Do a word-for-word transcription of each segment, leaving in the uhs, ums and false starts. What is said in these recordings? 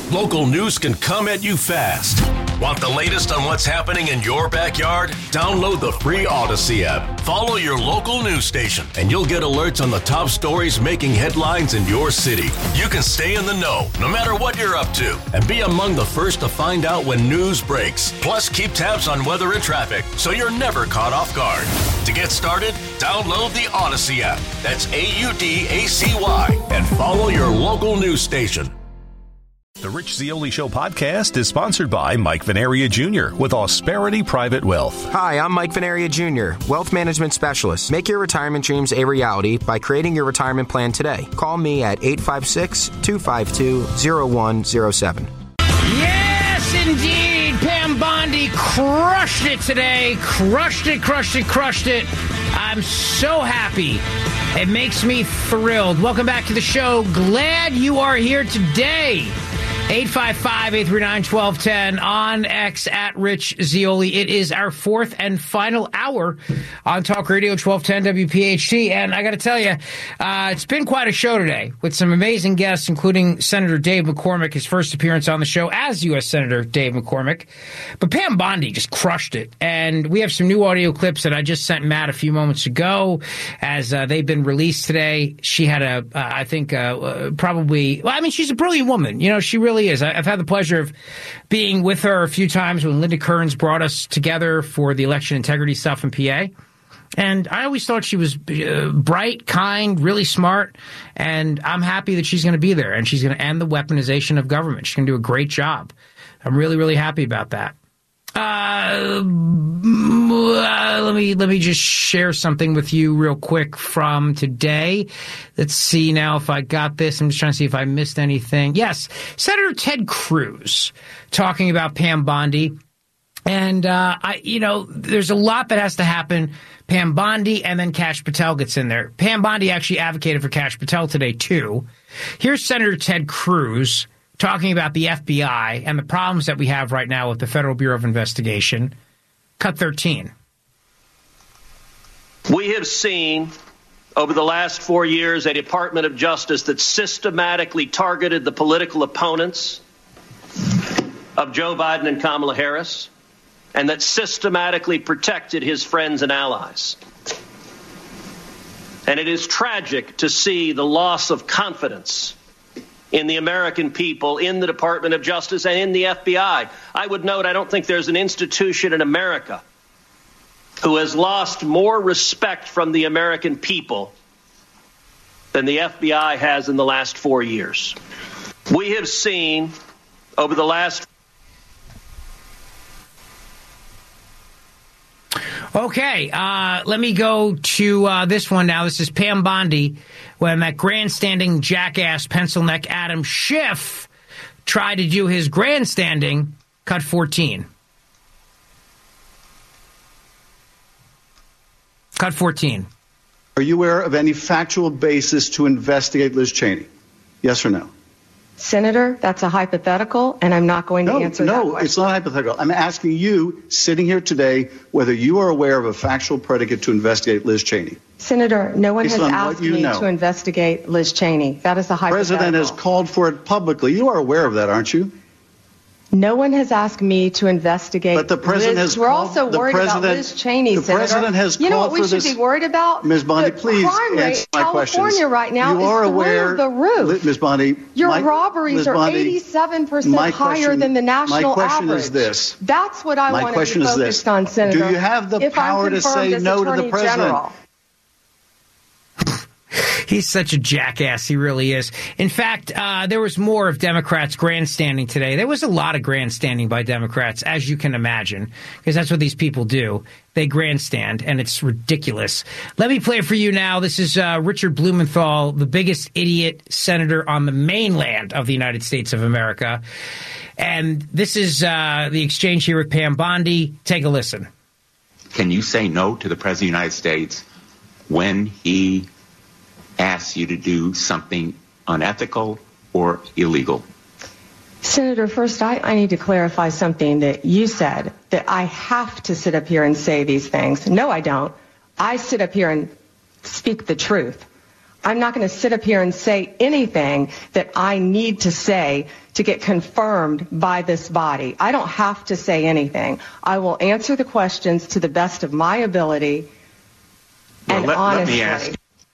Local news can come at you fast. Want the latest on what's happening in your backyard? Download the free Odyssey app. Follow your local news station, and you'll get alerts on the top stories making headlines in your city. You can stay in the know, no matter what you're up to, and be among the first to find out when news breaks. Plus, keep tabs on weather and traffic, so you're never caught off guard. To get started, download the Odyssey app. That's A U D A C Y, and follow your local news station. The Rich Zeoli Show podcast is sponsored by Mike Venaria Junior with Ausperity Private Wealth. Hi, I'm Mike Venaria Junior, Wealth Management Specialist. Make your retirement dreams a reality by creating your retirement plan today. Call me at eight five six, two five two, zero one zero seven. Yes, indeed. Pam Bondi crushed it today. Crushed it, crushed it, crushed it. I'm so happy. It makes me thrilled. Welcome back to the show. Glad you are here today. eight five five, eight three nine, one two one zero on X at Rich Zeoli. It is our fourth and final hour on Talk Radio twelve ten W P H T. And I got to tell you, uh, it's been quite a show today with some amazing guests, including Senator Dave McCormick, his first appearance on the show as U S Senator Dave McCormick. But Pam Bondi just crushed it. And we have some new audio clips that I just sent Matt a few moments ago as uh, they've been released today. She had a, uh, I think, uh, uh, probably, well, I mean, she's a brilliant woman. You know, she really is. I've had the pleasure of being with her a few times when Linda Kearns brought us together for the election integrity stuff in P A. And I always thought she was uh, bright, kind, really smart. And I'm happy that she's going to be there and she's going to end the weaponization of government. She's going to do a great job. I'm really, really happy about that. Uh, let me let me just share something with you real quick from today. Let's see now if I got this. I'm just trying to see if I missed anything. Yes, Senator Ted Cruz talking about Pam Bondi. And, uh, I, you know, there's a lot that has to happen. Pam Bondi and then Kash Patel gets in there. Pam Bondi actually advocated for Kash Patel today, too. Here's Senator Ted Cruz talking about the F B I and the problems that we have right now with the Federal Bureau of Investigation. Cut thirteen. We have seen over the last four years a Department of Justice that systematically targeted the political opponents of Joe Biden and Kamala Harris, and that systematically protected his friends and allies. And it is tragic to see the loss of confidence in the American people, in the Department of Justice, and in the F B I. I would note, I don't think there's an institution in America who has lost more respect from the American people than the F B I has in the last four years. We have seen over the last... Okay, uh, let me go to uh, this one now. This is Pam Bondi when that grandstanding jackass pencil neck Adam Schiff tried to do his grandstanding. Cut fourteen. Cut fourteen. Are you aware of any factual basis to investigate Liz Cheney? Yes or no? Senator, that's a hypothetical, and I'm not going to no, answer no, that question. No, it's not hypothetical. I'm asking you, sitting here today, whether you are aware of a factual predicate to investigate Liz Cheney. Senator, no one Based has on asked what you me know. to investigate Liz Cheney. That is a hypothetical. The president has called for it publicly. You are aware of that, aren't you? No one has asked me to investigate But the president Liz. has We're called, also the worried president, about Liz Cheney, the Senator. president has you know called what we for should this. be worried about? Miz Bondi, the please crime answer rate my California questions. right now you is are through aware, the roof. Miz Bondi, Your my, robberies Miz are Bondi, eighty-seven percent my higher question, than the national my question average. Is this. That's what I my want to question be is focused this. on, Senator. Do you have the if power I'm to say as no to the Attorney president? General. He's such a jackass. He really is. In fact, uh, there was more of Democrats grandstanding today. There was a lot of grandstanding by Democrats, as you can imagine, because that's what these people do. They grandstand, and it's ridiculous. Let me play it for you now. This is uh, Richard Blumenthal, the biggest idiot senator on the mainland of the United States of America. And this is uh, the exchange here with Pam Bondi. Take a listen. Can you say no to the President of the United States when he asks you to do something unethical or illegal? Senator, first, I, I need to clarify something that you said, that I have to sit up here and say these things. No, I don't. I sit up here and speak the truth. I'm not going to sit up here and say anything that I need to say to get confirmed by this body. I don't have to say anything. I will answer the questions to the best of my ability well, and let, honestly. Let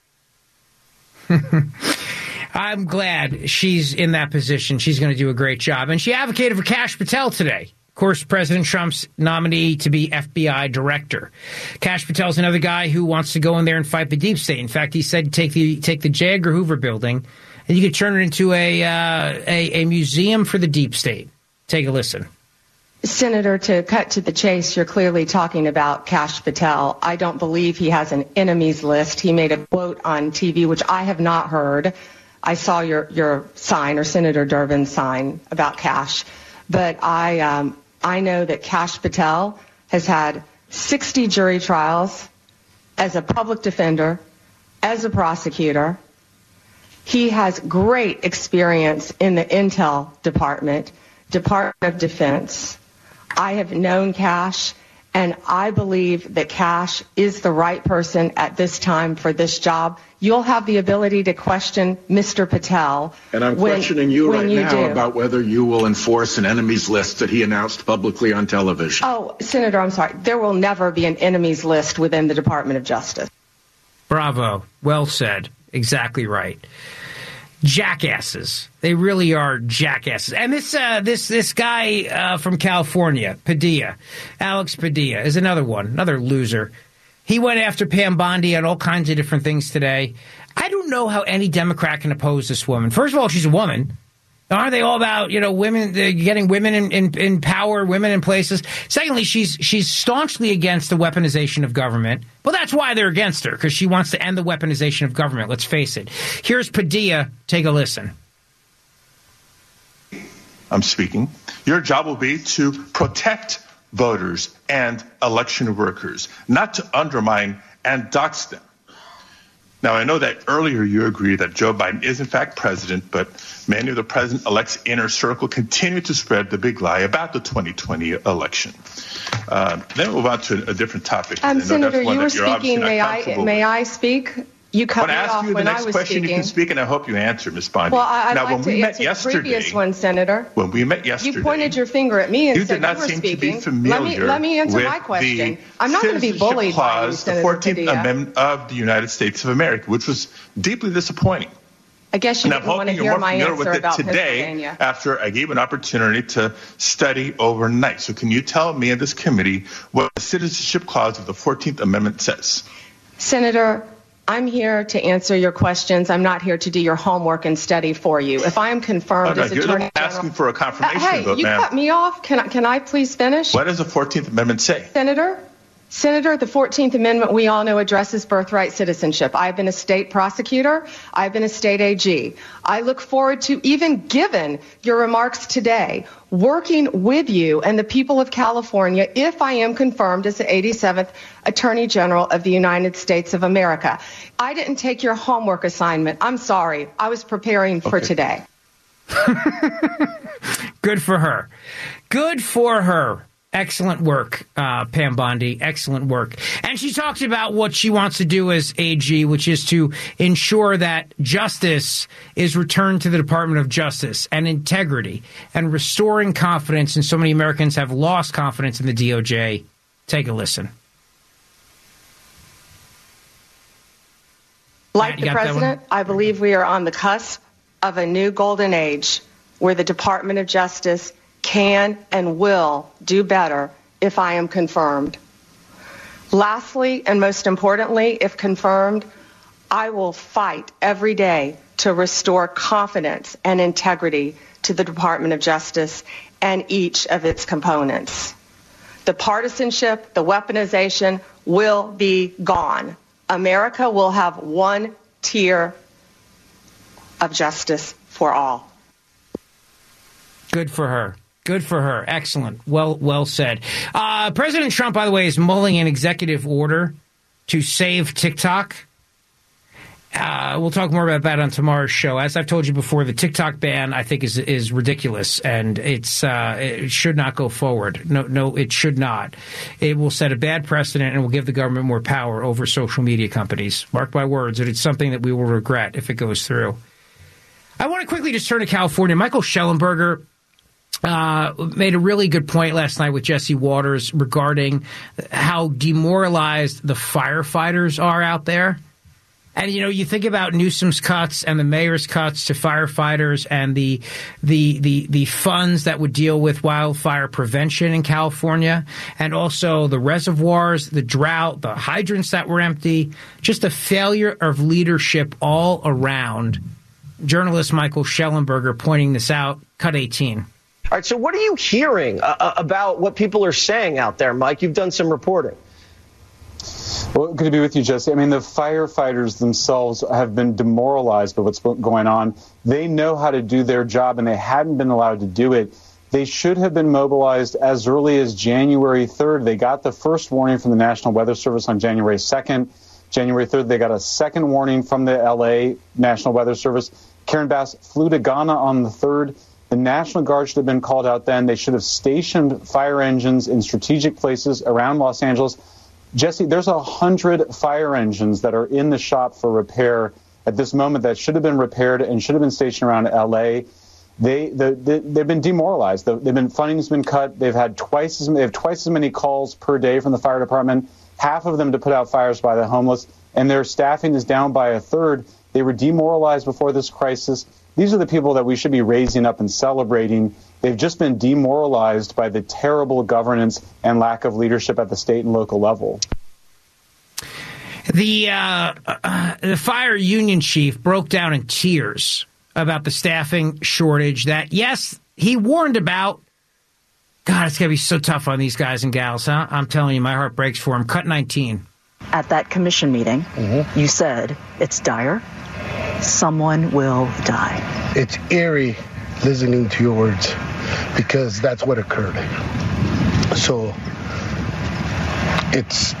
me ask. I'm glad she's in that position. She's going to do a great job. And she advocated for Kash Patel today. Of course, President Trump's nominee to be F B I director. Kash Patel's another guy who wants to go in there and fight the deep state. In fact, he said take the take the J. Edgar Hoover building and you could turn it into a, uh, a a museum for the deep state. Take a listen. Senator, to cut to the chase, you're clearly talking about Kash Patel. I don't believe he has an enemies list. He made a quote on T V, which I have not heard. I saw your, your sign, or Senator Durbin's sign, about Kash. But I um, I know that Kash Patel has had sixty jury trials as a public defender, as a prosecutor. He has great experience in the Intel Department, Department of Defense. I have known Kash, and I believe that Kash is the right person at this time for this job. You'll have the ability to question Mister Patel. And I'm when, questioning you right you now do. about whether you will enforce an enemies list that he announced publicly on television. Oh, Senator, I'm sorry. There will never be an enemies list within the Department of Justice. Bravo. Well said. Exactly right. Jackasses. They really are jackasses. And this uh, this this guy uh, from California, Padilla, Alex Padilla, is another one, another loser. He went after Pam Bondi on all kinds of different things today. I don't know how any Democrat can oppose this woman. First of all, she's a woman. Aren't they all about, you know, women, uh, getting women in, in, in power, women in places? Secondly, she's she's staunchly against the weaponization of government. Well, that's why they're against her, because she wants to end the weaponization of government. Let's face it. Here's Padilla. Take a listen. I'm speaking. Your job will be to protect voters and election workers, not to undermine and dox them. Now, I know that earlier you agreed that Joe Biden is, in fact, president, but many of the president-elect's inner circle continue to spread the big lie about the twenty twenty election. Uh, then we'll move on to a, a different topic. Um, Senator, you were speaking. May I, may I speak? You cut me off when I was speaking. When I ask you the next question, you can speak, and I hope you answer, Miz Bondi. Well, I'd like to answer the previous one, Senator. When we met yesterday, you pointed your finger at me and you said did not you were seem speaking. To be familiar let me let me answer my question. I'm not going to be bullied by you, Senator the fourteenth Padilla. Amendment of the United States of America, which was deeply disappointing. I guess you and didn't want to hear my answer about today Pennsylvania. After I gave an opportunity to study overnight. So can you tell me in this committee what the Citizenship Clause of the fourteenth Amendment says? Senator, I'm here to answer your questions. I'm not here to do your homework and study for you. If I am confirmed oh, no, as you're Attorney asking General, for a confirmation uh, hey, vote, you ma'am. cut me off. Can I, can I please finish? What does the fourteenth Amendment say? Senator, Senator, the fourteenth Amendment, we all know, addresses birthright citizenship. I've been a state prosecutor. I've been a state A G. I look forward to, even given your remarks today, working with you and the people of California if I am confirmed as the eighty-seventh Attorney General of the United States of America. I didn't take your homework assignment. I'm sorry. I was preparing for okay. today. Good for her. Good for her. Excellent work, uh, Pam Bondi. Excellent work. And she talks about what she wants to do as A G, which is to ensure that justice is returned to the Department of Justice and integrity and restoring confidence. And so many Americans have lost confidence in the D O J. Take a listen. Like the president, I believe we are on the cusp of a new golden age where the Department of Justice can and will do better if I am confirmed. Lastly, and most importantly, if confirmed, I will fight every day to restore confidence and integrity to the Department of Justice and each of its components. The partisanship, the weaponization will be gone. America will have one tier of justice for all. Good for her. Good for her. Excellent. Well, well said. Uh, President Trump, by the way, is mulling an executive order to save TikTok. Uh, we'll talk more about that on tomorrow's show. As I've told you before, the TikTok ban, I think, is is ridiculous, and it's uh, it should not go forward. No, no, it should not. It will set a bad precedent and will give the government more power over social media companies. Mark my words, it's something that we will regret if it goes through. I want to quickly just turn to California. Michael Shellenberger uh, made a really good point last night with Jesse Waters regarding how demoralized the firefighters are out there. And, you know, you think about Newsom's cuts and the mayor's cuts to firefighters and the the the the funds that would deal with wildfire prevention in California, and also the reservoirs, the drought, the hydrants that were empty, just a failure of leadership all around. Journalist Michael Shellenberger pointing this out. Cut eighteen. All right, so what are you hearing uh, about what people are saying out there, Mike? You've done some reporting. Well, good to be with you, Jesse. I mean, the firefighters themselves have been demoralized by what's going on. They know how to do their job, and they hadn't been allowed to do it. They should have been mobilized as early as January third. They got the first warning from the National Weather Service on January second. January third, they got a second warning from the L A National Weather Service. Karen Bass flew to Ghana on the third. The National Guard should have been called out then. They should have stationed fire engines in strategic places around Los Angeles. Jesse, there's a hundred fire engines that are in the shop for repair at this moment that should have been repaired and should have been stationed around L A. They, the, the, they've been demoralized. They've been funding's been cut. They've had twice as they have twice as many calls per day from the fire department. Half of them to put out fires by the homeless, and their staffing is down by a third. They were demoralized before this crisis. These are the people that we should be raising up and celebrating. They've just been demoralized by the terrible governance and lack of leadership at the state and local level. The uh, uh, the fire union chief broke down in tears about the staffing shortage that, yes, he warned about. God, it's going to be so tough on these guys and gals, huh? I'm telling you, my heart breaks for them. Cut nineteen. At that commission meeting, mm-hmm. you said, it's dire. Someone will die. It's eerie listening to your words because that's what occurred. So it's...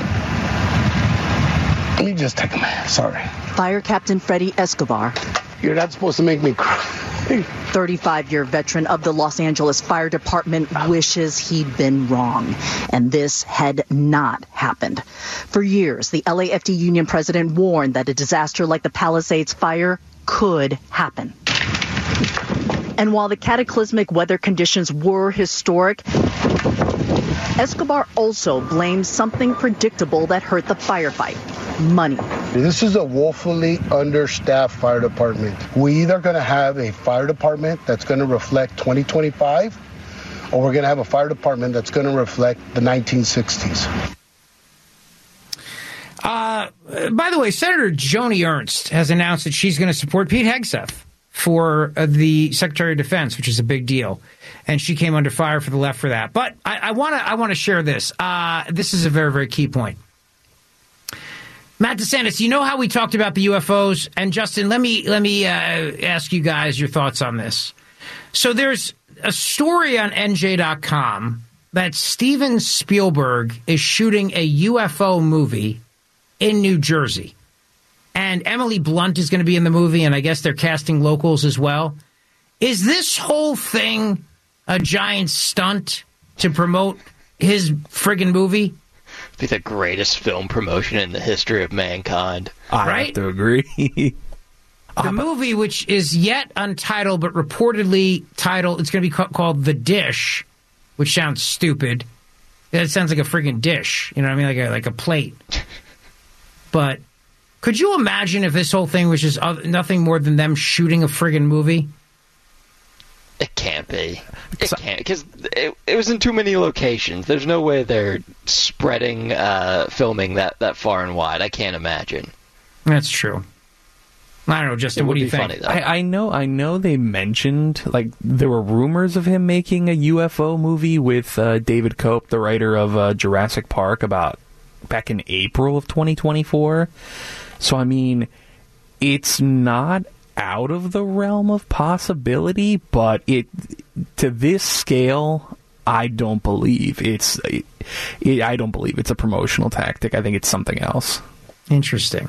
Let me just take a minute. Sorry. Fire Captain Freddie Escobar. You're not supposed to make me cry. thirty-five-year veteran of the Los Angeles Fire Department wishes he'd been wrong, and this had not happened. For years, the L A F D union president warned that a disaster like the Palisades fire could happen. And while the cataclysmic weather conditions were historic, Escobar also blamed something predictable that hurt the firefight: money. This is a woefully understaffed fire department. We're either going to have a fire department that's going to reflect twenty twenty-five, or we're going to have a fire department that's going to reflect the nineteen sixties. Uh, by the way, Senator Joni Ernst has announced that she's going to support Pete Hegseth for uh, the Secretary of Defense, which is a big deal. And she came under fire for the left for that. But I want to I want to share this. Uh, this is a very, very key point. Matt DeSantis, you know how we talked about the U F Os? And Justin, let me let me uh, ask you guys your thoughts on this. So there's a story on N J dot com that Steven Spielberg is shooting a U F O movie in New Jersey. And Emily Blunt is going to be in the movie, and I guess they're casting locals as well. Is this whole thing a giant stunt to promote his friggin' movie? Be the greatest film promotion in the history of mankind. I right? have to agree. The movie, which is yet untitled, but reportedly titled, it's going to be ca- called The Dish, which sounds stupid. It sounds like a friggin' dish, you know what I mean, like a like a plate. But could you imagine if this whole thing was just nothing more than them shooting a friggin' movie? It can't be. It can't, because it, it was in too many locations. There's no way they're spreading uh, filming that, that far and wide. I can't imagine. That's true. I don't know, Justin, what do you think? Funny, I, I know I know they mentioned, like, there were rumors of him making a U F O movie with uh, David Cope, the writer of uh, Jurassic Park, about back in April of twenty twenty-four. So, I mean, it's not out of the realm of possibility, but it to this scale, I don't believe it's it, it, I don't believe it's a promotional tactic. I think it's something else. Interesting.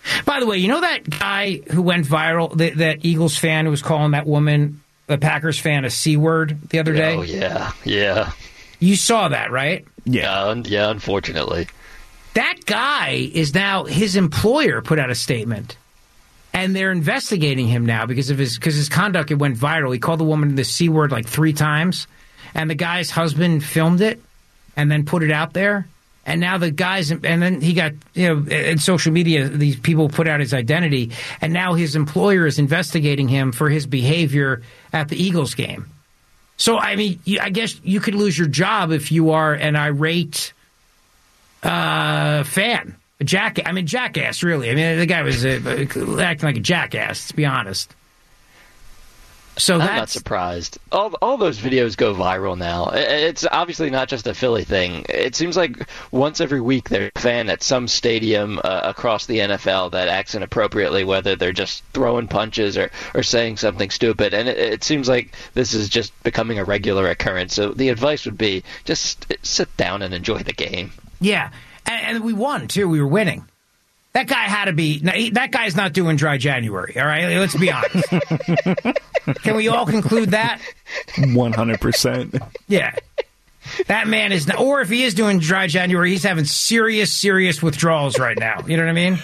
By the way, you know that guy who went viral, that, that Eagles fan who was calling that woman, the Packers fan, a C word the other day? Oh, yeah, yeah. You saw that, right? Yeah, uh, yeah, unfortunately. That guy is now, his employer put out a statement, and they're investigating him now because of his because his conduct. It went viral. He called the woman the C word like three times, and the guy's husband filmed it and then put it out there. And now the guys, and then he got, you know, in social media, these people put out his identity, and now his employer is investigating him for his behavior at the Eagles game. So, I mean, I guess you could lose your job if you are an irate uh, fan. A jack, I mean, jackass, really. I mean, the guy was uh, acting like a jackass, to be honest. So I'm that's not surprised. All all those videos go viral now. It's obviously not just a Philly thing. It seems like once every week there's a fan at some stadium uh, across the N F L that acts inappropriately, whether they're just throwing punches or, or saying something stupid. And it, it seems like this is just becoming a regular occurrence. So the advice would be just sit down and enjoy the game. Yeah, and, and we won, too. We were winning. That guy had to be – that guy's not doing dry January, all right? Let's be honest. Can we all conclude that? one hundred percent. Yeah. That man is not – or if he is doing dry January, he's having serious, serious withdrawals right now. You know what I mean?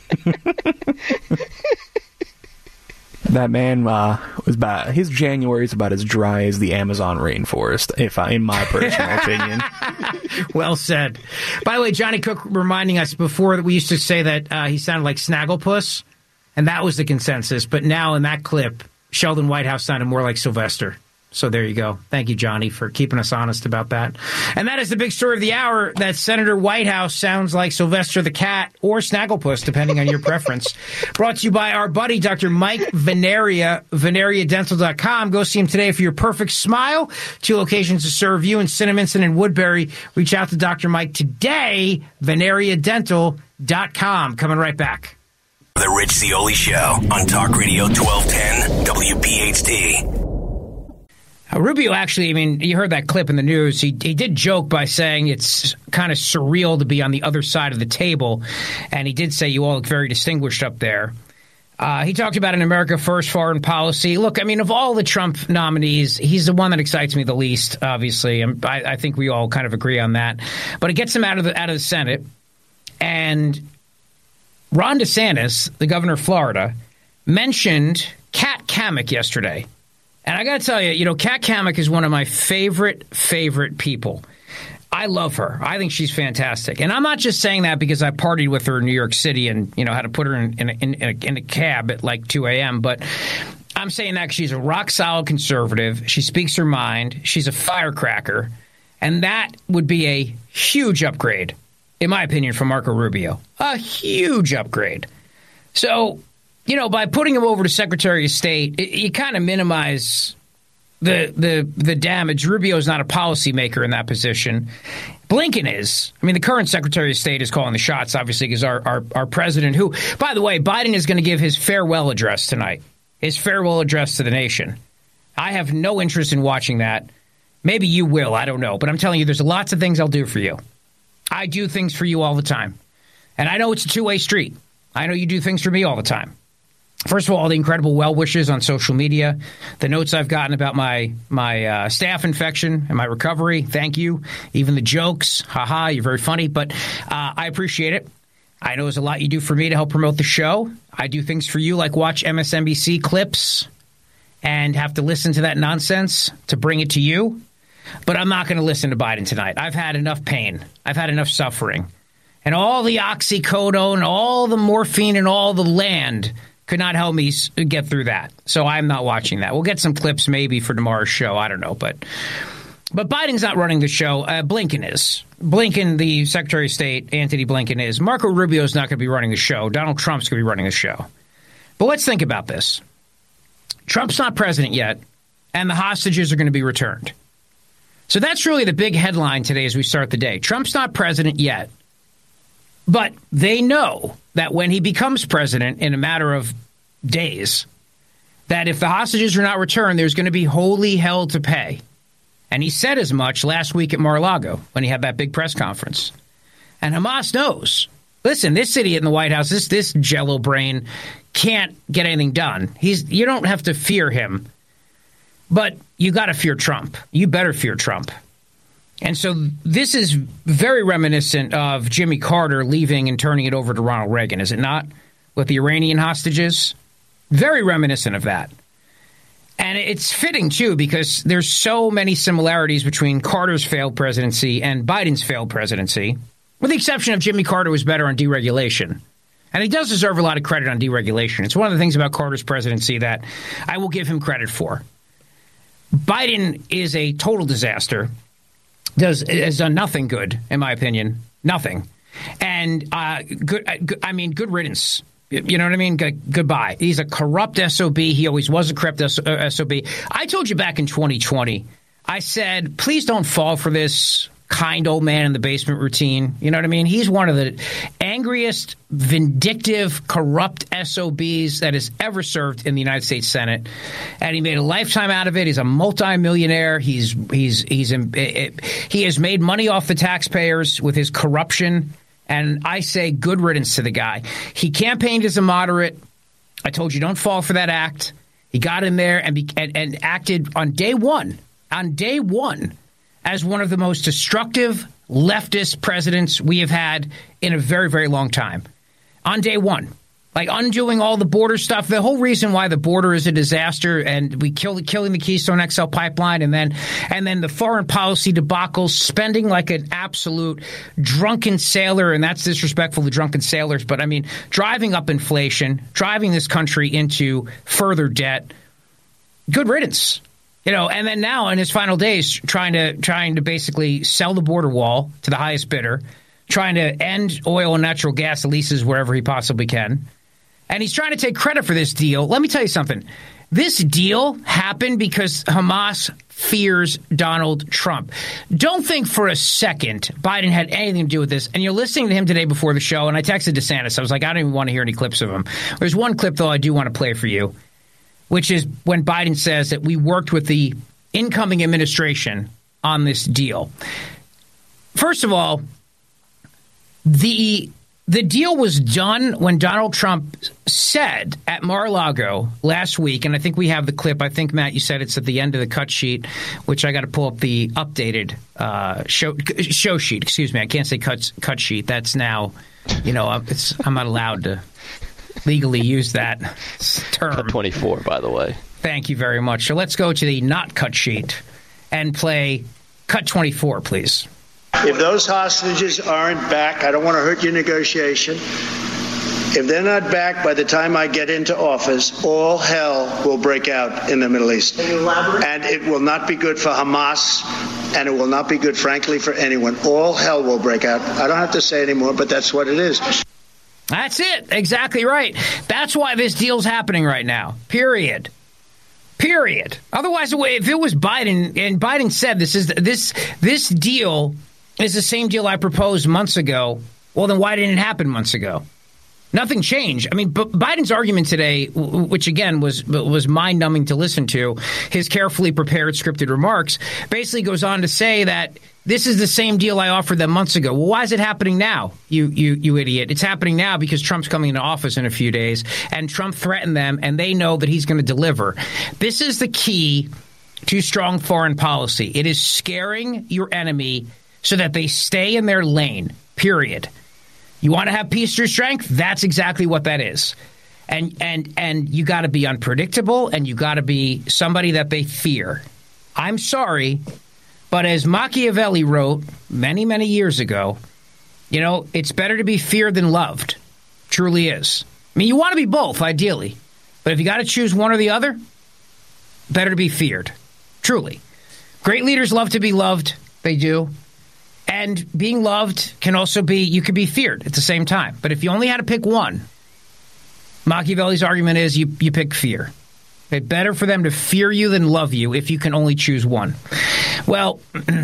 That man uh, was about his January is about as dry as the Amazon rainforest, if I, in my personal opinion. Well said. By the way, Johnny Cook reminding us before that we used to say that uh, he sounded like Snagglepuss, and that was the consensus. But now in that clip, Sheldon Whitehouse sounded more like Sylvester. So there you go. Thank you, Johnny, for keeping us honest about that. And that is the big story of the hour, that Senator Whitehouse sounds like Sylvester the cat or Snagglepuss, depending on your preference. Brought to you by our buddy, Doctor Mike Veneria, veneria dental dot com. Go see him today for your perfect smile. Two locations to serve you in Cinnaminson and Woodbury. Reach out to Doctor Mike today, veneria dental dot com. Coming right back. The Rich Zeoli Show on Talk Radio twelve ten W P H T. Uh, Rubio actually, I mean, you heard that clip in the news. He he did joke by saying it's kind of surreal to be on the other side of the table. And he did say you all look very distinguished up there. Uh, he talked about an America First foreign policy. Look, I mean, of all the Trump nominees, he's the one that excites me the least, obviously. And I, I think we all kind of agree on that. But it gets him out of the out of the Senate. And Ron DeSantis, the governor of Florida, mentioned Kat Cammack yesterday. And I got to tell you, you know, Kat Cammack is one of my favorite, favorite people. I love her. I think she's fantastic. And I'm not just saying that because I partied with her in New York City and, you know, had to put her in, in, in, in, a, in a cab at like two a.m. But I'm saying that because she's a rock-solid conservative. She speaks her mind. She's a firecracker. And that would be a huge upgrade, in my opinion, from Marco Rubio. A huge upgrade. So, you know, by putting him over to Secretary of State, it, you kind of minimize the the the damage. Rubio is not a policymaker in that position. Blinken is. I mean, the current Secretary of State is calling the shots, obviously, because our, our, our president, who, by the way, Biden is going to give his farewell address tonight, his farewell address to the nation. I have no interest in watching that. Maybe you will. I don't know. But I'm telling you, there's lots of things I'll do for you. I do things for you all the time. And I know it's a two-way street. I know you do things for me all the time. First of all, the incredible well wishes on social media, the notes I've gotten about my my uh, staph infection and my recovery. Thank you. Even the jokes. Haha, you're very funny. But uh, I appreciate it. I know there's a lot you do for me to help promote the show. I do things for you like watch M S N B C clips and have to listen to that nonsense to bring it to you. But I'm not going to listen to Biden tonight. I've had enough pain. I've had enough suffering. And all the oxycodone, all the morphine, and all the land could not help me get through that. So I'm not watching that. We'll get some clips maybe for tomorrow's show. I don't know. But but Biden's not running the show. Uh, Blinken is. Blinken, the Secretary of State, Antony Blinken is. Marco Rubio is not going to be running the show. Donald Trump's going to be running the show. But let's think about this. Trump's not president yet, and the hostages are going to be returned. So that's really the big headline today as we start the day. Trump's not president yet. But they know that when he becomes president in a matter of days, that if the hostages are not returned, there's going to be holy hell to pay. And he said as much last week at Mar-a-Lago when he had that big press conference. And Hamas knows Listen, this idiot in the White House, this this jello brain can't get anything done. He's you don't have to fear him, but you got to fear Trump. You better fear Trump. And so this is very reminiscent of Jimmy Carter leaving and turning it over to Ronald Reagan, is it not? With the Iranian hostages? Very reminiscent of that. And it's fitting, too, because there's so many similarities between Carter's failed presidency and Biden's failed presidency, with the exception of Jimmy Carter was better on deregulation. And he does deserve a lot of credit on deregulation. It's one of the things about Carter's presidency that I will give him credit for. Biden is a total disaster. Does has done nothing good, in my opinion. Nothing. And, uh, good, uh, good, I mean, good riddance. You know what I mean? G- goodbye. He's a corrupt S O B. He always was a corrupt S O B. I told you back in twenty twenty, I said, please don't fall for this kind old man in the basement routine. You know what I mean? He's one of the angriest, vindictive, corrupt S O Bs that has ever served in the United States Senate. And he made a lifetime out of it. He's a multimillionaire. He's he's he's he has made money off the taxpayers with his corruption. And I say good riddance to the guy. He campaigned as a moderate. I told you, don't fall for that act. He got in there and, be, and, and acted on day one, on day one, as one of the most destructive leftist presidents we have had in a very, very long time. On day one. Like undoing all the border stuff. The whole reason why the border is a disaster and we killed killing the Keystone X L pipeline and then and then the foreign policy debacle, spending like an absolute drunken sailor, and that's disrespectful to drunken sailors, but I mean driving up inflation, driving this country into further debt. Good riddance. You know, and then now in his final days trying to trying to basically sell the border wall to the highest bidder, trying to end oil and natural gas leases wherever he possibly can. And he's trying to take credit for this deal. Let me tell you something. This deal happened because Hamas fears Donald Trump. Don't think for a second Biden had anything to do with this. And you're listening to him today before the show, and I texted DeSantis. I was like, I don't even want to hear any clips of him. There's one clip, though, I do want to play for you, which is when Biden says that we worked with the incoming administration on this deal. First of all, the... The deal was done when Donald Trump said at Mar-a-Lago last week, and I think we have the clip. I think, Matt, you said it's at the end of the cut sheet, which I got to pull up the updated uh, show show sheet. Excuse me. I can't say cut, cut sheet. That's now, you know, it's, I'm not allowed to legally use that term. Cut twenty-four, by the way. Thank you very much. So let's go to the not cut sheet and play cut twenty-four, please. If those hostages aren't back, I don't want to hurt your negotiation. If they're not back by the time I get into office, all hell will break out in the Middle East. Can you elaborate? And it will not be good for Hamas, and it will not be good, frankly, for anyone. All hell will break out. I don't have to say anymore, but that's what it is. That's it. Exactly right. That's why this deal's happening right now. Period. Period. Otherwise, if it was Biden, and Biden said this is this this deal is the same deal I proposed months ago, well, then why didn't it happen months ago? Nothing changed. I mean, B- Biden's argument today, which again was was mind-numbing to listen to, his carefully prepared scripted remarks, basically goes on to say that this is the same deal I offered them months ago. Well, why is it happening now, you you you idiot? It's happening now because Trump's coming into office in a few days, and Trump threatened them, and they know that he's going to deliver. This is the key to strong foreign policy. It is scaring your enemy so that they stay in their lane, period. You want to have peace through strength? That's exactly what that is. And and and you got to be unpredictable, and you got to be somebody that they fear. I'm sorry, but as Machiavelli wrote many, many years ago, you know, it's better to be feared than loved. Truly is. I mean, you want to be both, ideally. But if you got to choose one or the other, better to be feared. Truly. Great leaders love to be loved. They do. And being loved can also be, you could be feared at the same time. But if you only had to pick one, Machiavelli's argument is you, you pick fear. It's better for them to fear you than love you if you can only choose one. Well,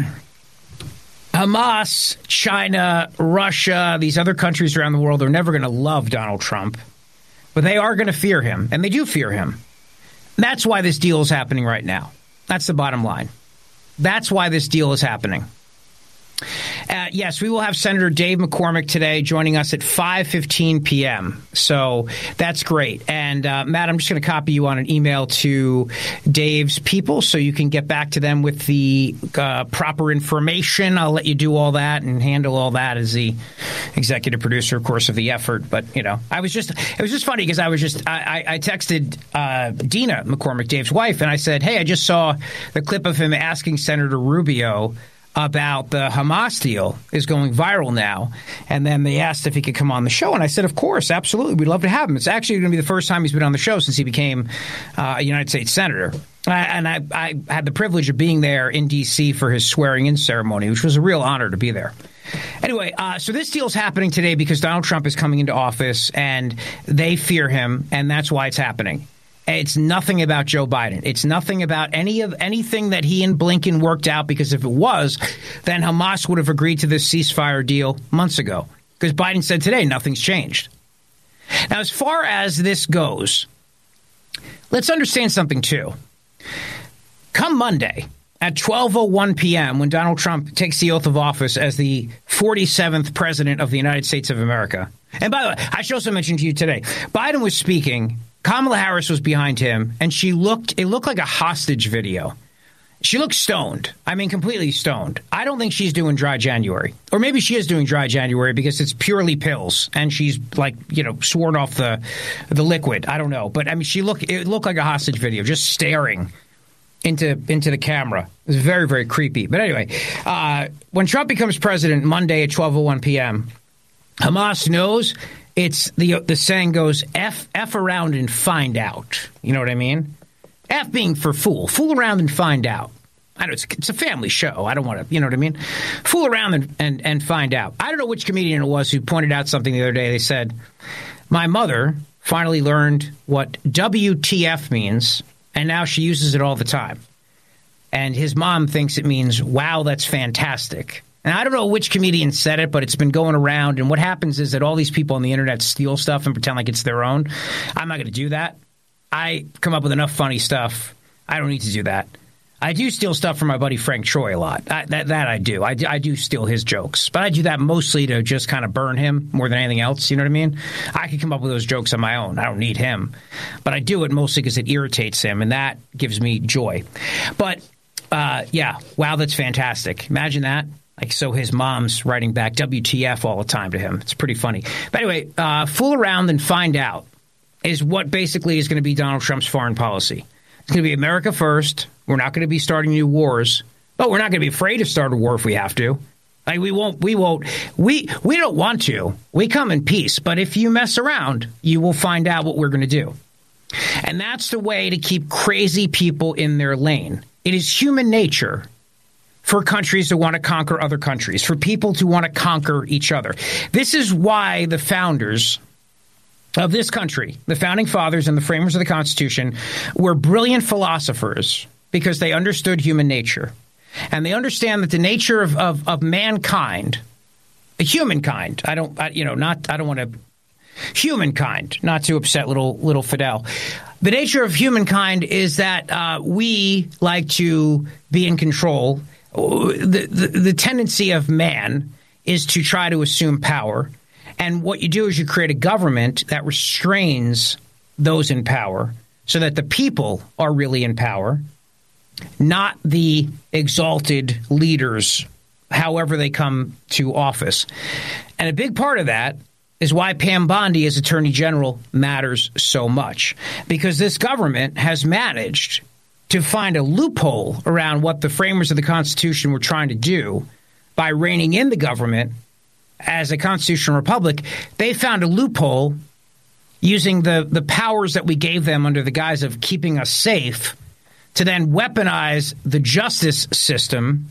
Hamas, China, Russia, these other countries around the world are never going to love Donald Trump. But they are going to fear him, and they do fear him. That's why this deal is happening right now. That's the bottom line. That's why this deal is happening. Uh, yes, we will have Senator Dave McCormick today joining us at five fifteen p.m. So that's great. And, uh, Matt, I'm just going to copy you on an email to Dave's people so you can get back to them with the uh, proper information. I'll let you do all that and handle all that as the executive producer, of course, of the effort. But, you know, I was just it was just funny because I was just I, I texted uh, Dina McCormick, Dave's wife, and I said, hey, I just saw the clip of him asking Senator Rubio about the Hamas deal is going viral now. And then they asked if he could come on the show. And I said, of course, absolutely. We'd love to have him. It's actually going to be the first time he's been on the show since he became uh, a United States senator. I, and I, I had the privilege of being there in D C for his swearing-in ceremony, which was a real honor to be there. Anyway, uh, so this deal's happening today because Donald Trump is coming into office and they fear him, and that's why it's happening. It's nothing about Joe Biden. It's nothing about any of anything that he and Blinken worked out, because if it was, then Hamas would have agreed to this ceasefire deal months ago, because Biden said today nothing's changed. Now, as far as this goes, let's understand something, too. Come Monday at twelve oh one p.m., when Donald Trump takes the oath of office as the forty-seventh president of the United States of America. And by the way, I should also mention to you today, Biden was speaking. Kamala Harris was behind him, and she looked, it looked like a hostage video. She looked stoned. I mean, completely stoned. I don't think she's doing dry January. Or maybe she is doing dry January because it's purely pills, and she's, like, you know, sworn off the the liquid. I don't know. But, I mean, she looked, it looked like a hostage video, just staring into into the camera. It was very, very creepy. But anyway, uh, when Trump becomes president Monday at twelve oh one p.m., Hamas knows. It's the the saying goes, F, F around and find out. You know what I mean? F being for fool. Fool around and find out. I know it's, it's a family show. I don't want to, you know what I mean? Fool around and, and, and find out. I don't know which comedian it was who pointed out something the other day. They said, my mother finally learned what W T F means, and now she uses it all the time. And his mom thinks it means, wow, that's fantastic. And I don't know which comedian said it, but it's been going around. And what happens is that all these people on the internet steal stuff and pretend like it's their own. I'm not going to do that. I come up with enough funny stuff. I don't need to do that. I do steal stuff from my buddy Frank Troy a lot. I, that that I do. I, I do steal his jokes. But I do that mostly to just kind of burn him more than anything else. You know what I mean? I could come up with those jokes on my own. I don't need him. But I do it mostly because it irritates him, and that gives me joy. But, uh, yeah, wow, that's fantastic. Imagine that. Like, so his mom's writing back W T F all the time to him. It's pretty funny. But anyway, uh, fool around and find out is what basically is going to be Donald Trump's foreign policy. It's going to be America first. We're not going to be starting new wars. But we're not going to be afraid to start a war if we have to. Like, we won't, we won't, we, we don't want to. We come in peace. But if you mess around, you will find out what we're going to do. And that's the way to keep crazy people in their lane. It is human nature for countries to want to conquer other countries, for people to want to conquer each other. This is why the founders of this country, the founding fathers and the framers of the Constitution, were brilliant philosophers, because they understood human nature. And they understand that the nature of, of, of mankind, humankind, I don't, I, you know, not, I don't want to, humankind, not to upset little, little Fidel. The nature of humankind is that uh, we like to be in control. The, the, the tendency of man is to try to assume power. And what you do is you create a government that restrains those in power so that the people are really in power, not the exalted leaders, however they come to office. And a big part of that is why Pam Bondi as Attorney General matters so much, because this government has managed to find a loophole around what the framers of the Constitution were trying to do by reining in the government as a constitutional republic. They found a loophole using the, the powers that we gave them under the guise of keeping us safe to then weaponize the justice system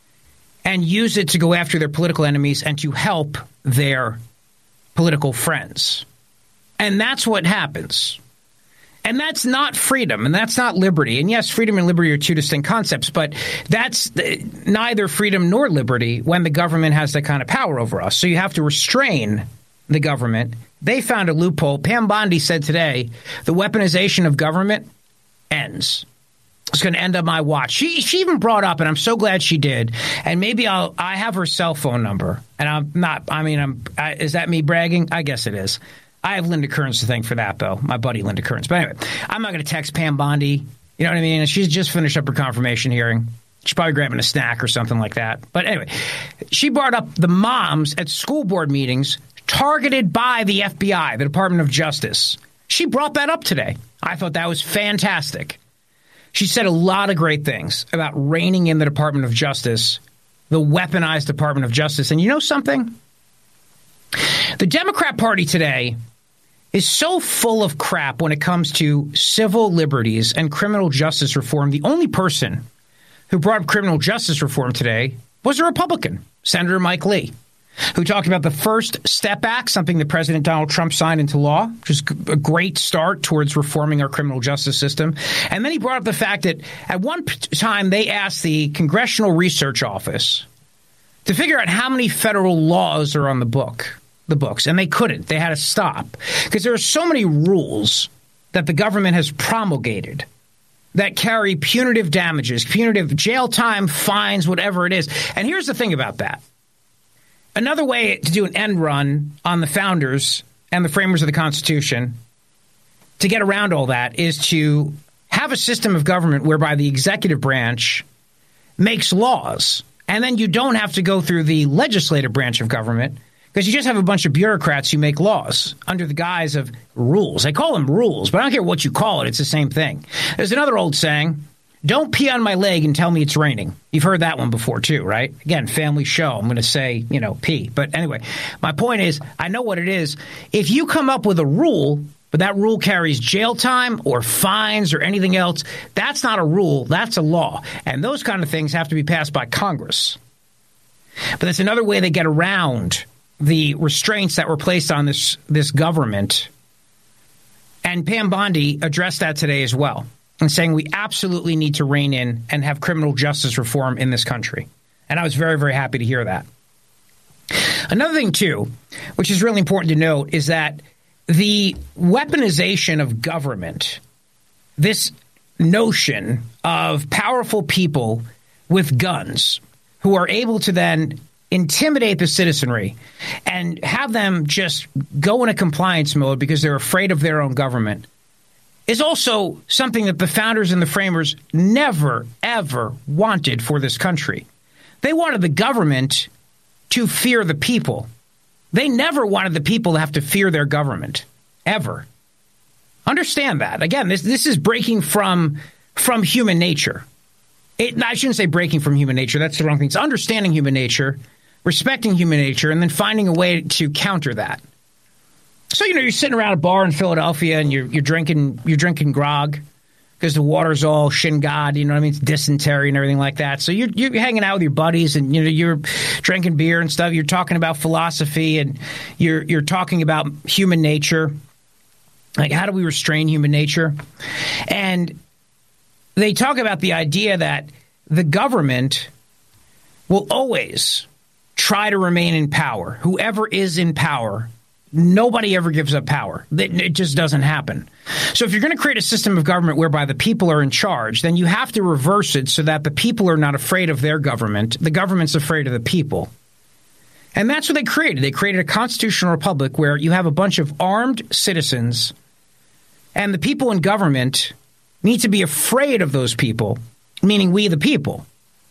and use it to go after their political enemies and to help their political friends. And that's what happens. And that's not freedom, and that's not liberty. And yes, freedom and liberty are two distinct concepts, but that's neither freedom nor liberty when the government has that kind of power over us. So you have to restrain the government. They found a loophole. Pam Bondi said today, the weaponization of government ends. It's going to end up my watch. She she even brought up, and I'm so glad she did. And maybe I'll I have her cell phone number, and I'm not. I mean, I'm. I, is that me bragging? I guess it is. I have Linda Kearns to thank for that, though. My buddy Linda Kearns. But anyway, I'm not going to text Pam Bondi. You know what I mean? And she's just finished up her confirmation hearing. She's probably grabbing a snack or something like that. But anyway, she brought up the moms at school board meetings targeted by the F B I, the Department of Justice. She brought that up today. I thought that was fantastic. She said a lot of great things about reining in the Department of Justice, the weaponized Department of Justice. And you know something? The Democrat Party today is so full of crap when it comes to civil liberties and criminal justice reform. The only person who brought up criminal justice reform today was a Republican, Senator Mike Lee, who talked about the First Step Act, something that President Donald Trump signed into law, which is a great start towards reforming our criminal justice system. And then he brought up the fact that at one time they asked the Congressional Research Office to figure out how many federal laws are on the book, the books, and they couldn't. They had to stop because there are so many rules that the government has promulgated that carry punitive damages, punitive jail time, fines, whatever it is. And here's the thing about that. Another way to do an end run on the founders and the framers of the Constitution to get around all that is to have a system of government whereby the executive branch makes laws, and then you don't have to go through the legislative branch of government because you just have a bunch of bureaucrats who make laws under the guise of rules. They call them rules, but I don't care what you call it. It's the same thing. There's another old saying, don't pee on my leg and tell me it's raining. You've heard that one before, too, right? Again, family show. I'm going to say, you know, pee. But anyway, my point is, I know what it is. If you come up with a rule, but that rule carries jail time or fines or anything else, that's not a rule. That's a law. And those kind of things have to be passed by Congress. But that's another way they get around the restraints that were placed on this, this government. And Pam Bondi addressed that today as well, and saying we absolutely need to rein in and have criminal justice reform in this country. And I was very, very happy to hear that. Another thing, too, which is really important to note, is that the weaponization of government, this notion of powerful people with guns who are able to then intimidate the citizenry and have them just go in a compliance mode because they're afraid of their own government, is also something that the founders and the framers never, ever wanted for this country. They wanted the government to fear the people. They never wanted the people to have to fear their government, ever. Understand that. Again, this this is breaking from, from human nature. It, I shouldn't say breaking from human nature. That's the wrong thing. It's understanding human nature, respecting human nature, and then finding a way to counter that. So, you know, you're sitting around a bar in Philadelphia and you're you're drinking you're drinking grog because the water's all shin god, you know what I mean? It's dysentery and everything like that. So you're you're hanging out with your buddies and you know you're drinking beer and stuff. You're talking about philosophy and you're you're talking about human nature. Like, how do we restrain human nature? And they talk about the idea that the government will always try to remain in power. Whoever is in power, nobody ever gives up power. It just doesn't happen. So if you're going to create a system of government whereby the people are in charge, then you have to reverse it so that the people are not afraid of their government. The government's afraid of the people. And that's what they created. They created a constitutional republic where you have a bunch of armed citizens, and the people in government need to be afraid of those people, meaning we the people.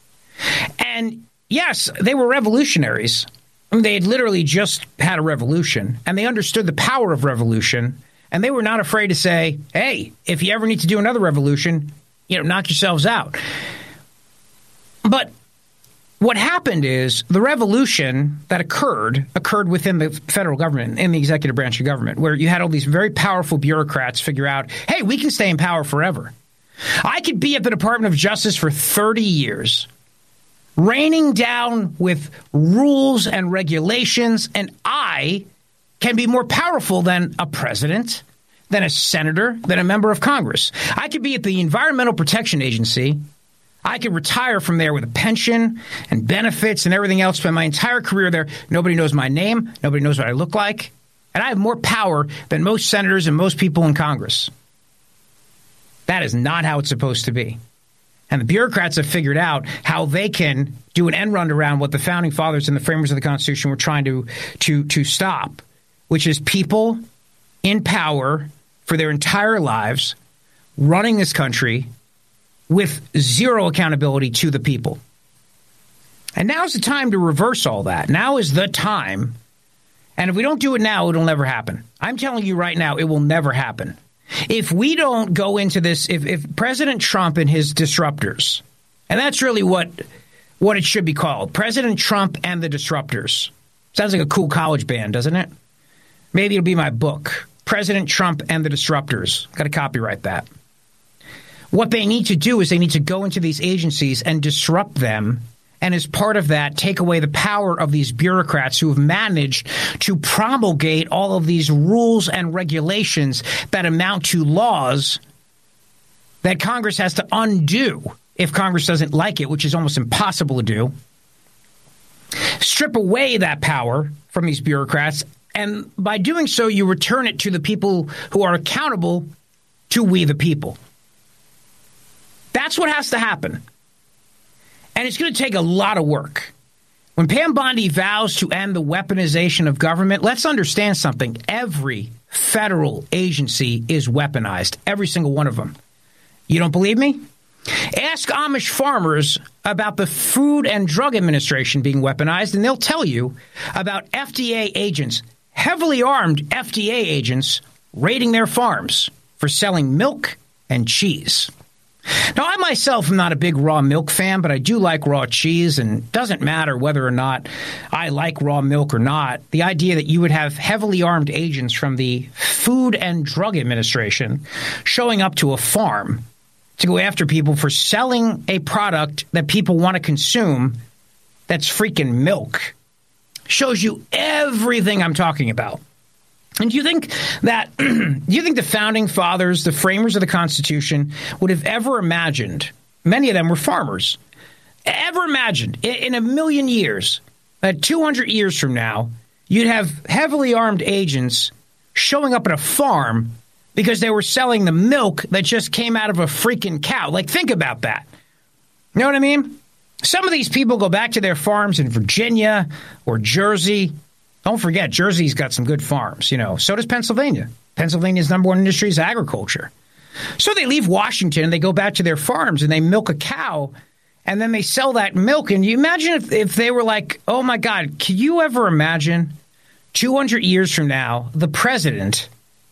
And yes, they were revolutionaries. I mean, they had literally just had a revolution, and they understood the power of revolution, and they were not afraid to say, hey, if you ever need to do another revolution, you know, knock yourselves out. But what happened is the revolution that occurred occurred within the federal government, in the executive branch of government, where you had all these very powerful bureaucrats figure out, hey, we can stay in power forever. I could be at the Department of Justice for thirty years. Raining down with rules and regulations, and I can be more powerful than a president, than a senator, than a member of Congress. I could be at the Environmental Protection Agency. I could retire from there with a pension and benefits and everything else, spend my entire career there. Nobody knows my name. Nobody knows what I look like. And I have more power than most senators and most people in Congress. That is not how it's supposed to be. And the bureaucrats have figured out how they can do an end run around what the founding fathers and the framers of the Constitution were trying to to to stop, which is people in power for their entire lives running this country with zero accountability to the people. And now's the time to reverse all that. Now is the time. And if we don't do it now, it'll never happen. I'm telling you right now, it will never happen. If we don't go into this, if, if President Trump and his disruptors, and that's really what what it should be called, President Trump and the Disruptors. Sounds like a cool college band, doesn't it? Maybe it'll be my book, President Trump and the Disruptors. Got to copyright that. What they need to do is they need to go into these agencies and disrupt them. And as part of that, take away the power of these bureaucrats who have managed to promulgate all of these rules and regulations that amount to laws that Congress has to undo if Congress doesn't like it, which is almost impossible to do. Strip away that power from these bureaucrats. And by doing so, you return it to the people who are accountable to we the people. That's what has to happen. And it's going to take a lot of work. When Pam Bondi vows to end the weaponization of government, let's understand something. Every federal agency is weaponized, every single one of them. You don't believe me? Ask Amish farmers about the Food and Drug Administration being weaponized, and they'll tell you about F D A agents, heavily armed F D A agents, raiding their farms for selling milk and cheese. Now, I myself am not a big raw milk fan, but I do like raw cheese, and it doesn't matter whether or not I like raw milk or not. The idea that you would have heavily armed agents from the Food and Drug Administration showing up to a farm to go after people for selling a product that people want to consume that's freaking milk shows you everything I'm talking about. And do you think that do you think the founding fathers, the framers of the Constitution, would have ever imagined, many of them were farmers, ever imagined in, in a million years that two hundred years from now, you'd have heavily armed agents showing up at a farm because they were selling the milk that just came out of a freaking cow? Like, think about that. You know what I mean? Some of these people go back to their farms in Virginia or Jersey. Don't forget, Jersey's got some good farms, you know. So does Pennsylvania. Pennsylvania's number one industry is agriculture. So they leave Washington and they go back to their farms and they milk a cow and then they sell that milk. And you imagine if, if they were like, oh, my God, can you ever imagine two hundred years from now, the president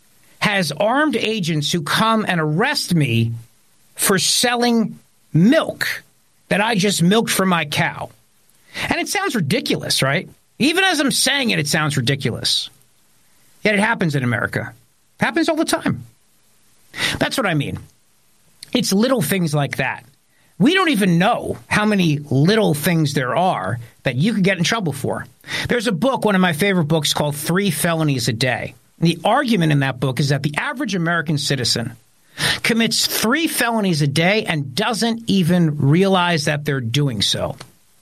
has armed agents who come and arrest me for selling milk that I just milked from my cow? And it sounds ridiculous, right? Even as I'm saying it, it sounds ridiculous. Yet it happens in America. It happens all the time. That's what I mean. It's little things like that. We don't even know how many little things there are that you could get in trouble for. There's a book, one of my favorite books, called Three Felonies a Day. The argument in that book is that the average American citizen commits three felonies a day and doesn't even realize that they're doing so.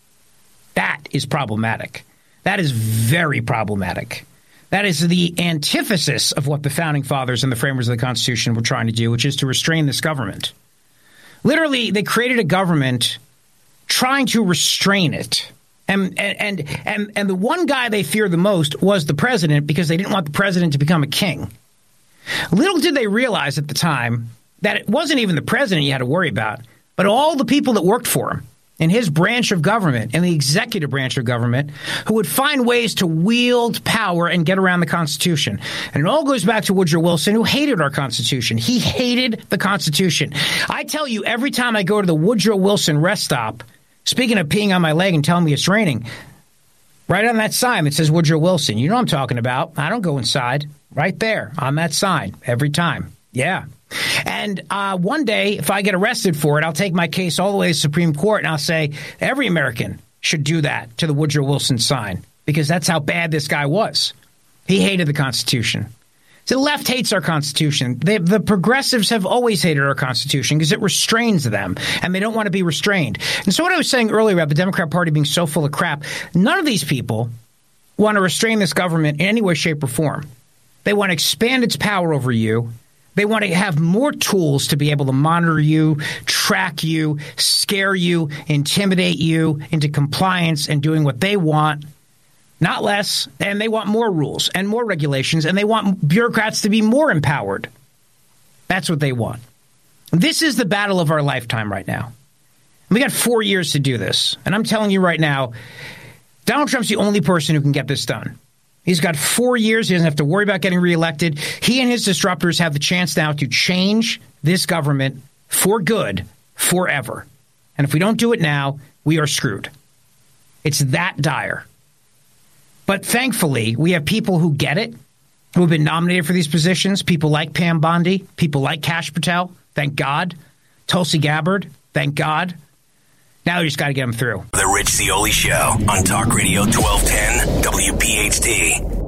That is problematic. That is very problematic. That is the antithesis of what the founding fathers and the framers of the Constitution were trying to do, which is to restrain this government. Literally, they created a government trying to restrain it. And and and and the one guy they feared the most was the president, because they didn't want the president to become a king. Little did they realize at the time that it wasn't even the president you had to worry about, but all the people that worked for him in his branch of government, in the executive branch of government, who would find ways to wield power and get around the Constitution. And it all goes back to Woodrow Wilson, who hated our Constitution. He hated the Constitution. I tell you, every time I go to the Woodrow Wilson rest stop, speaking of peeing on my leg and telling me it's raining, right on that sign that says Woodrow Wilson, you know what I'm talking about. I don't go inside. Right there on that sign every time. Yeah. And uh, one day, if I get arrested for it, I'll take my case all the way to the Supreme Court and I'll say every American should do that to the Woodrow Wilson sign, because that's how bad this guy was. He hated the Constitution. The left hates our Constitution. They, the progressives have always hated our Constitution because it restrains them, and they don't want to be restrained. And so what I was saying earlier about the Democrat Party being so full of crap, none of these people want to restrain this government in any way, shape, or form. They want to expand its power over you. They want to have more tools to be able to monitor you, track you, scare you, intimidate you into compliance and doing what they want, not less. And they want more rules and more regulations, and they want bureaucrats to be more empowered. That's what they want. This is the battle of our lifetime right now. We got four years to do this. And I'm telling you right now, Donald Trump's the only person who can get this done. He's got four years. He doesn't have to worry about getting reelected. He and his disruptors have the chance now to change this government for good forever. And if we don't do it now, we are screwed. It's that dire. But thankfully, we have people who get it, who have been nominated for these positions, people like Pam Bondi, people like Kash Patel, thank God, Tulsi Gabbard, thank God. Now we just got to get them through. The Rich Zeoli Show on Talk Radio twelve ten W P H T.